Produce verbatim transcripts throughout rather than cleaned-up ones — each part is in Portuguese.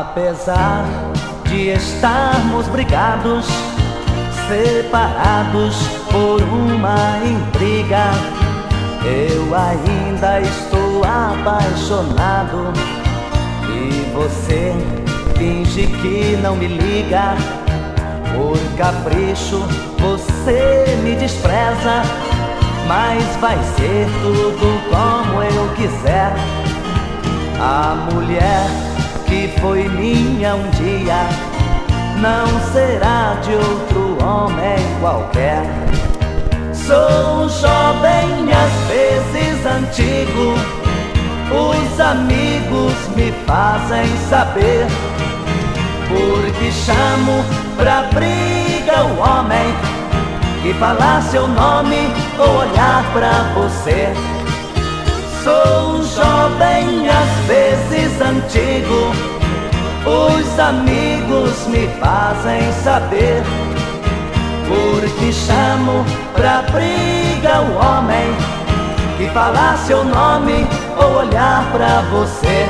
Apesar de estarmos brigados, separados por uma intriga, eu ainda estou apaixonado e você finge que não me liga. Por capricho você me despreza, mas vai ser tudo como eu quiser. A mulher que foi minha um dia não será de outro homem qualquer. Sou um jovem, às vezes antigo, os amigos me fazem saber, porque chamo pra briga o homem que falar seu nome ou olhar pra você. Sou um jovem, às vezes antigo, os amigos me fazem saber, porque chamo pra briga o homem que falar seu nome ou olhar pra você.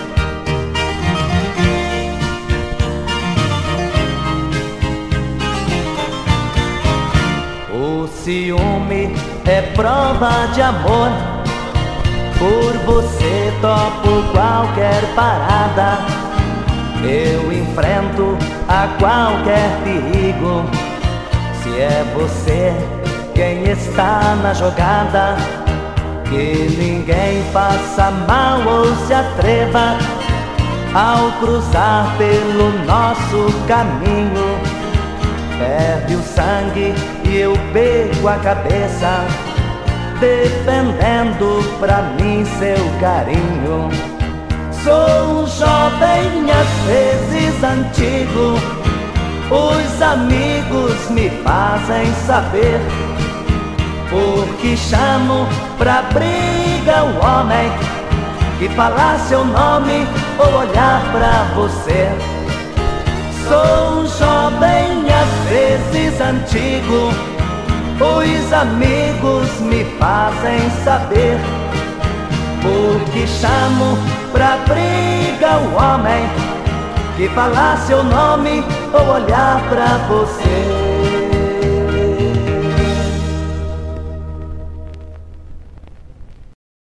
O ciúme é prova de amor, por você topo qualquer parada, eu enfrento a qualquer perigo. Se é você quem está na jogada, que ninguém faça mal ou se atreva ao cruzar pelo nosso caminho. Ferve o sangue e eu pego a cabeça, defendendo pra mim seu carinho. Sou um jovem, às vezes antigo, os amigos me fazem saber, porque chamo pra briga o homem que falar seu nome ou olhar pra você. Sou um jovem, às vezes antigo, os amigos me fazem saber, porque chamo pra briga o homem que falar seu nome ou olhar pra você.